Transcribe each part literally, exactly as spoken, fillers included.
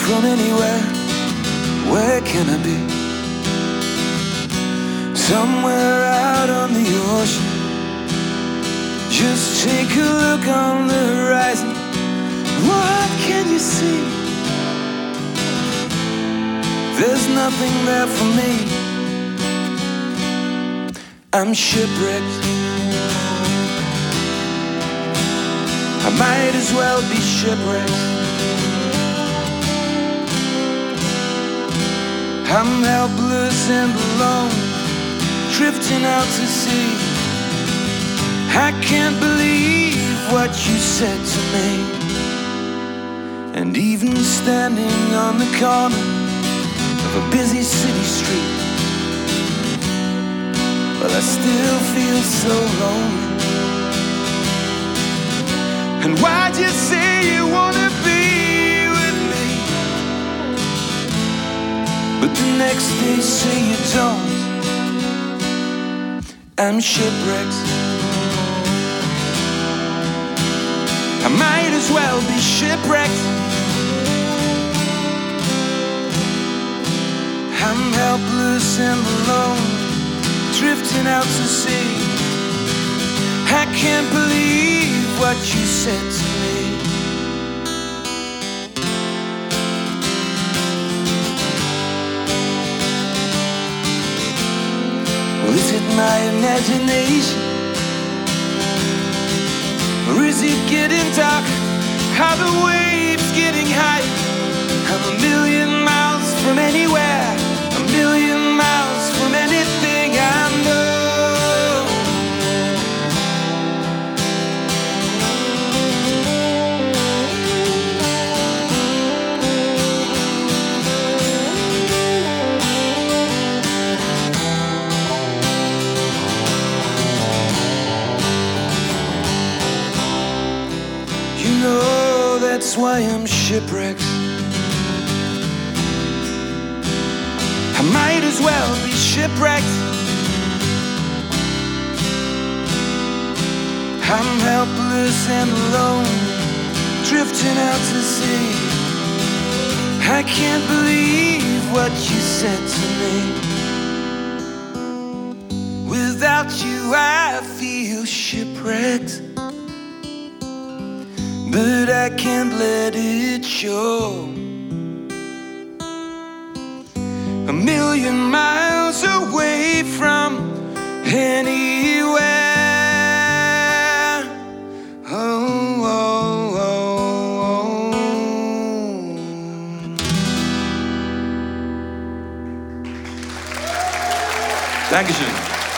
from anywhere. Where can I be? Somewhere out on the ocean. Just take a look on the horizon. What can you see? There's nothing there for me. I'm shipwrecked. I might as well be shipwrecked. I'm helpless and alone, drifting out to sea. I can't believe what you said to me. And even standing on the corner of a busy city street, well, I still feel so lonely. And why'd you say you wanna be with me, but the next day say you don't? I'm shipwrecked. I might as well be shipwrecked. I'm helpless and alone, drifting out to sea. I can't believe what you said to me. Well, is it my imagination, or is it getting darker? Are the waves getting higher? I'm a million miles from anywhere, a million miles from anything I know. You know, that's why I'm shipwrecked. I might as well be shipwrecked. I'm helpless and alone, drifting out to sea. I can't believe what you said to me. Without you I feel shipwrecked, but I can't let it show. A million miles away from anywhere. Oh, oh, oh, oh. Dankeschön.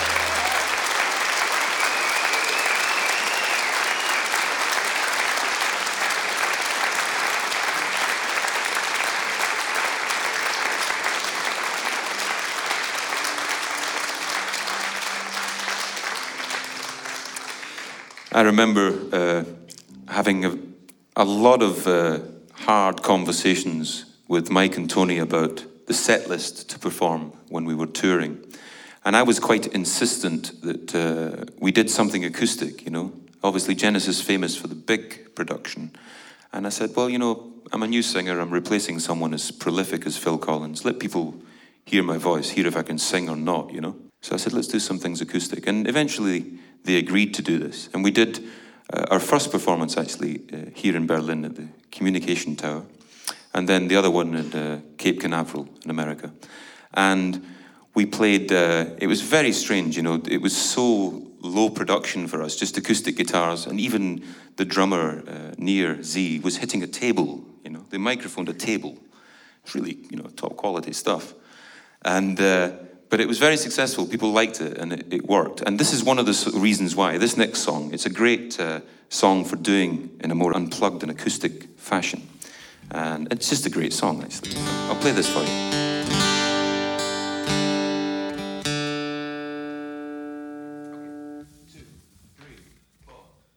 I remember uh, having a, a lot of uh, hard conversations with Mike and Tony about the set list to perform when we were touring. And I was quite insistent that uh, we did something acoustic, you know. Obviously Genesis is famous for the big production. And I said, well, you know, I'm a new singer, I'm replacing someone as prolific as Phil Collins. Let people hear my voice, hear if I can sing or not, you know. So I said, let's do some things acoustic. And eventually they agreed to do this. And we did uh, our first performance, actually, uh, here in Berlin at the Communication Tower. And then the other one at uh, Cape Canaveral in America. And we played, uh, it was very strange, you know, it was so low production for us, just acoustic guitars. And even the drummer, uh, Nir Z, was hitting a table, you know, the microphone, a table. It's really, you know, top quality stuff. And... Uh, But it was very successful. People liked it, and it, it worked. And this is one of the reasons why. This next song, it's a great uh, song for doing in a more unplugged and acoustic fashion. And it's just a great song, actually. I'll play this for you.